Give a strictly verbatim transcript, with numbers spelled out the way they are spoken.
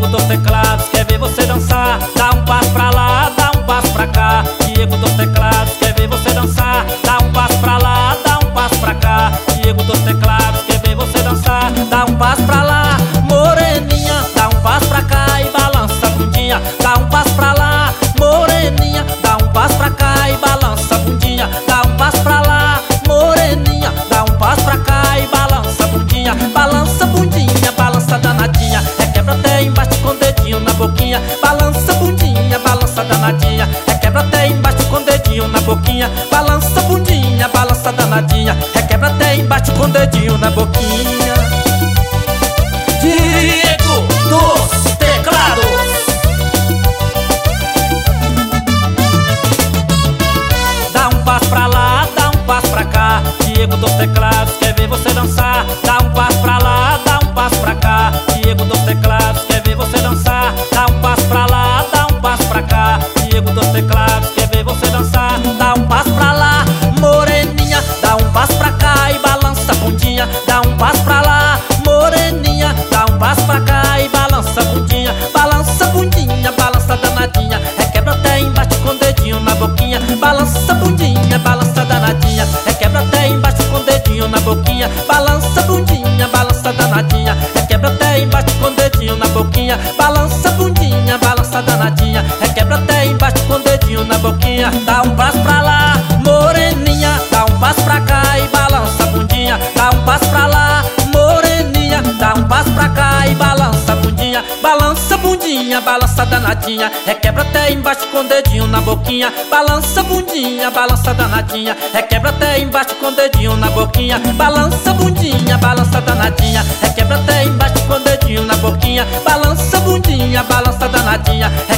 Diego dos teclados quer ver você dançar. Dá um passo pra lá, dá um passo pra cá. Diego dos teclados quer ver você dançar. Dá um passo pra lá, dá um passo pra cá. Diego dos teclados quer ver você dançar. Dá um passo pra lá, moreninha. Dá um passo pra cá e balança a bundinha. Dá um passo pra lá, moreninha. Dá um passo pra cá e balança a bundinha. Dá um passo pra lá, moreninha. Dá um passo pra cá e balança a bundinha. Balança a bundinha, balança danadinha. Requebra até embaixo com o dedinho na boquinha. Balança a bundinha, balança danadinha. Requebra até embaixo com o dedinho na boquinha. Balança a bundinha, balança danadinha. Requebra até embaixo com o dedinho na boquinha. Diego dos teclados. Dá um passo pra lá, dá um passo pra cá. Diego dos teclados quer ver você dançar. Dá um passo pra lá, dá um passo pra cá. Diego dos teclados quer ver você dançar. Dá um passo pra lá, dá um passo pra cá. Diego dos teclados quer ver você dançar. Dá um passo pra lá, moreninha. Dá um passo pra cá e balança a bundinha. Dá um passo pra lá, moreninha. Dá um passo pra cá e balança a bundinha. Balança a bundinha, balança danadinha. Requebra até embaixo com o dedinho na boquinha. Balança a bundinha, balança danadinha. Requebra até embaixo com o dedinho na boquinha. Balança a bundinha, balança danadinha. Requebra até embaixo com o dedinho na boquinha. Balança a bundinha, balança danadinha. Requebra até embaixo com o dedinho na boquinha. Dá um passo pra lá, moreninha. Dá um passo pra cá e balança a bundinha. Dá um passo pra lá, moreninha. Dá um passo pra cá e balança a bundinha. Balança a bundinha, balança danadinha. Requebra até embaixo com o dedinho na boquinha. Balança a bundinha, balança danadinha. Requebra até embaixo com o dedinho na boquinha. Balança a bundinha, balança danadinha. Requebra até embaixo com o dedinho na boquinha. Balança a bundinha, balança danadinha.